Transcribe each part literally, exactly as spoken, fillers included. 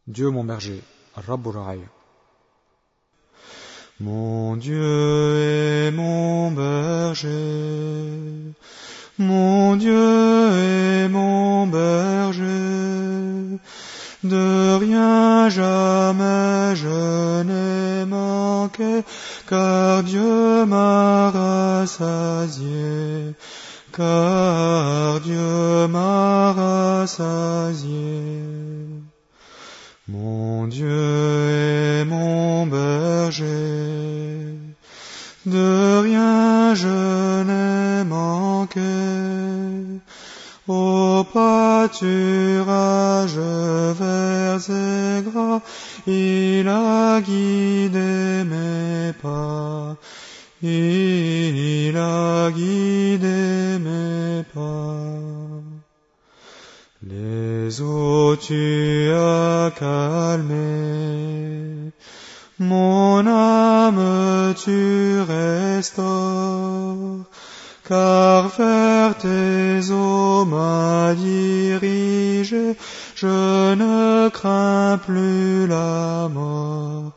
Dieu mon berger, Rabbul Ra'i. Mon Dieu est mon berger, mon Dieu est mon berger, de rien jamais je n'ai manqué, car Dieu m'a rassasié, car Dieu m'a rassasié. Mon Dieu est mon berger, de rien je n'ai manqué, au pâturage verts et gras, il a guidé mes pas, il a guidé mes pas. Les eaux tu as calmées, mon âme tu restaures, car vers tes eaux m'a dirigé, je ne crains plus la mort,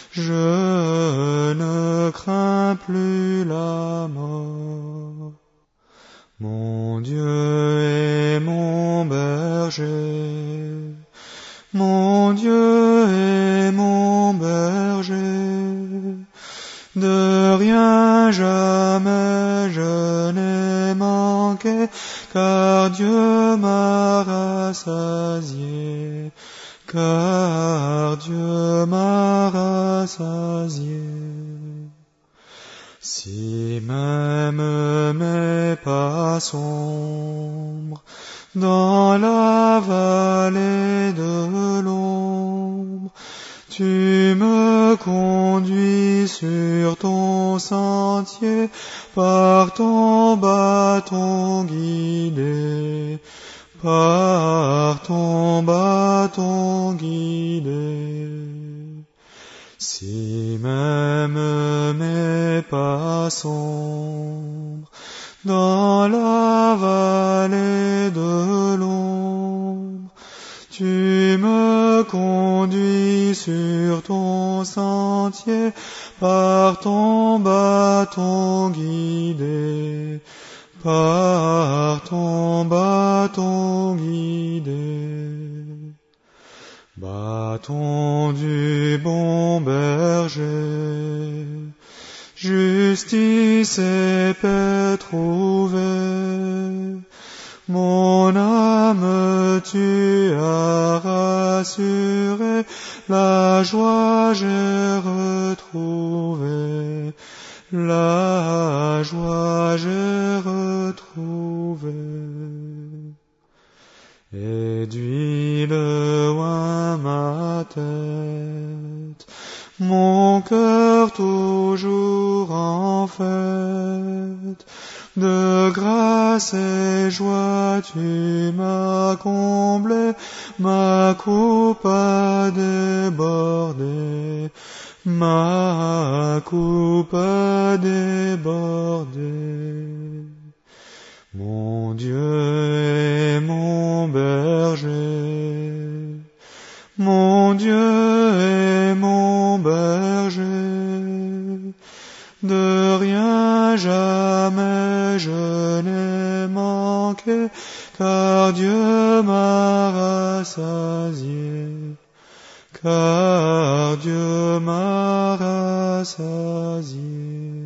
je ne crains plus la mort. Mon Dieu est mon berger, mon Dieu est mon berger, de rien jamais je n'ai manqué, car Dieu m'a rassasié, car Dieu m'a rassasié. Si même mes pas sombres dans la vallée de l'ombre, tu me conduis sur ton sentier, par ton bâton guidé, par ton bâton guidé. Si même mes pas sombres dans la vallée de l'ombre, tu me conduis sur ton sentier, par ton bâton guidé, par ton bâton guidé. Bâton du bon berger, justice et paix trouvée, mon âme tu as rassuré, la joie j'ai retrouvée, la joie j'ai retrouvée. Et d'huile oint ma tête, mon cœur toujours en fête, de grâce et joie tu m'as comblé, ma coupe a débordé, ma coupe a débordé. Mon Dieu est mon berger, mon Dieu est mon berger, de rien jamais je n'ai manqué, car Dieu m'a rassasié, car Dieu m'a rassasié.